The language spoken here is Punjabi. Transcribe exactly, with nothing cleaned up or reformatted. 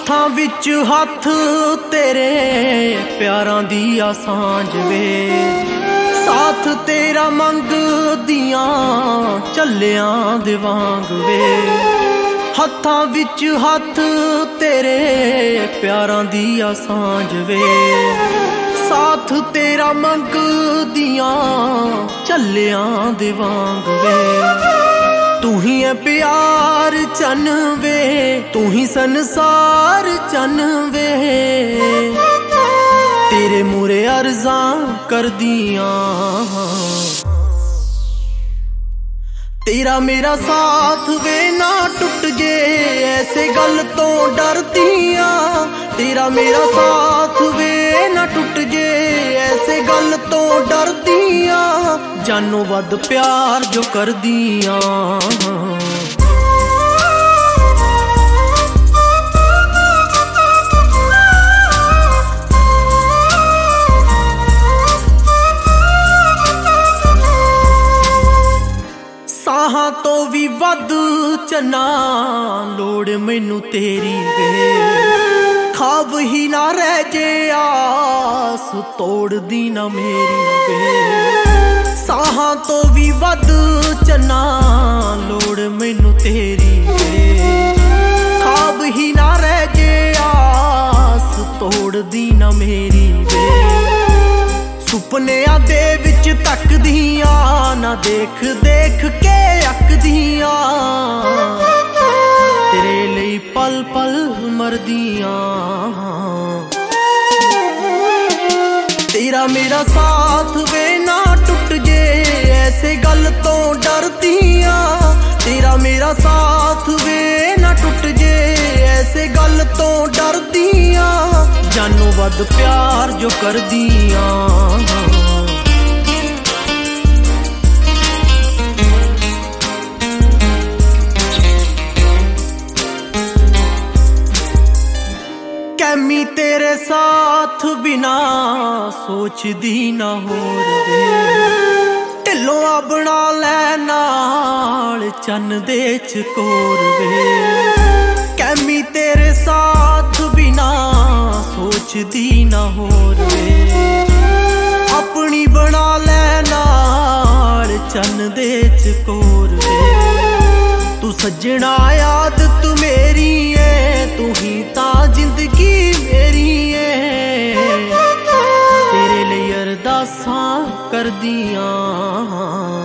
ਹੱਥਾਂ ਵਿੱਚ ਹੱਥ ਤੇਰੇ ਪਿਆਰਾਂ ਦੀ ਆ ਸਾਂਝ ਵੇ, ਸਾਥ ਤੇਰਾ ਮੰਗਦੀਆਂ ਚੱਲਿਆਂ ਦੇ ਵਾਂਗ ਵੇ। ਹੱਥਾਂ ਵਿੱਚ ਹੱਥ ਤੇਰੇ ਪਿਆਰਾਂ ਦੀ ਆ ਸਾਂਝ ਵੇ, ਸਾਥ ਤੇਰਾ ਮੰਗਦੀਆਂ ਚੱਲਿਆਂ ਦੇ ਵਾਂਗ ਵੇ। ਤੂੰ ਹੀ ਹੈ ਪਿਆਰ ਚੰਨ ਵੇ, ਤੂੰ ਹੀ ਸੰਸਾਰ ਚੰਨ ਵੇ, ਤੇਰੇ ਮੂਰੇ ਅਰਜ਼ਾਂ ਕਰਦੀਆਂ। ਤੇਰਾ ਮੇਰਾ ਸਾਥ ਵੇ ਨਾ ਟੁੱਟ ਜੇ ਐਸੇ ਗੱਲ ਤੋਂ ਡਰਦੀਆਂ, ਤੇਰਾ ਮੇਰਾ ਸਾਥ ਵੇ ਨਾ ਟੁੱਟ ਜੇ ਐਸੇ ਗੱਲ ਤੋਂ ਡਰਦੀਆਂ, ਜਾਨੋਂ ਵੱਧ ਪਿਆਰ ਜੋ ਕਰਦੀਆਂ। ਸਾਹਾਂ ਤੋਂ ਵੀ ਵੱਧ ਚੰਨਾ ਲੋੜ ਮੈਨੂੰ ਤੇਰੀ ਵੇ, ਖਾਬ ਹੀ ਨਾ ਰਹਿ ਜੇ ਆਸ ਤੋੜਦੀ ਨਾ ਮੇਰੀ ਵੇ। ਸਾਹਾਂ ਤੋਂ ਵੀ ਵੱਧ ਚੰਨਾ ਲੋੜ ਮੈਨੂੰ ਤੇਰੀ ਵੇ, ਖਾਬ ਹੀ ਨਾ ਰਹਿ ਜੇ ਆਸ ਤੋੜਦੀ ਨਾ ਮੇਰੀ ਵੇ। ਸੁਪਨਿਆਂ ਦੇ ਵਿੱਚ ਤੱਕਦੀਆਂ ਨਾ ਦੇਖ ਦੇਖ ਕੇ ਅੱਕਦੀਆਂ, ਤੇਰੇ ਲਈ ਪਲ ਪਲ ਮਰਦੀਆਂ। ਤੇਰਾ ਮੇਰਾ ਸਾਥ ਵੇ ਨਾ ਟੁੱਟ ਜੇ ਐਸੇ ਗੱਲ ਤੋਂ ਡਰਦੀਆਂ, ਤੇਰਾ ਮੇਰਾ ਸਾਥ ਵੇ ਨਾ ਟੁੱਟ ਜੇ ਐਸੇ ਗੱਲ ਤੋਂ ਡਰਦੀਆਂ, ਜਾਨੋਂ ਵੱਧ ਪਿਆਰ ਜੋ ਕਰਦੀਆਂ। ਕੈਮੀ ਤੇਰੇ ਸਾਥ ਬਿਨਾ ਸੋਚਦੀ ਨਾ ਹੋਰ ਵੇ, ਢਿੱਲੋਂ ਆ ਬਣਾ ਲੈ ਨਾਲ ਚੰਨ ਦੇ ਚਕੋਰ ਵੇ। ਕੈਮੀ ਤੇਰੇ ਸਾਥ ਬਿਨਾ ਸੋਚਦੀ ਨਾ ਹੋਰ ਵੇ, ਆਪਣੀ ਬਣਾ ਲੈ ਨਾਲ ਚੰਨ ਦੇ ਚਕੋਰ ਵੇ। ਤੂੰ ਸੱਜਣਾ ਯਾਦ ਤੂੰ ਮੇਰੀ ਏ, ਤੂੰ ਹੀ ਤਾਂ ਜ਼ਿੰਦਗੀ ਮੇਰੀ ਏ, ਤੇਰੇ ਲਈ ਅਰਦਾਸਾਂ ਕਰਦੀਆਂ।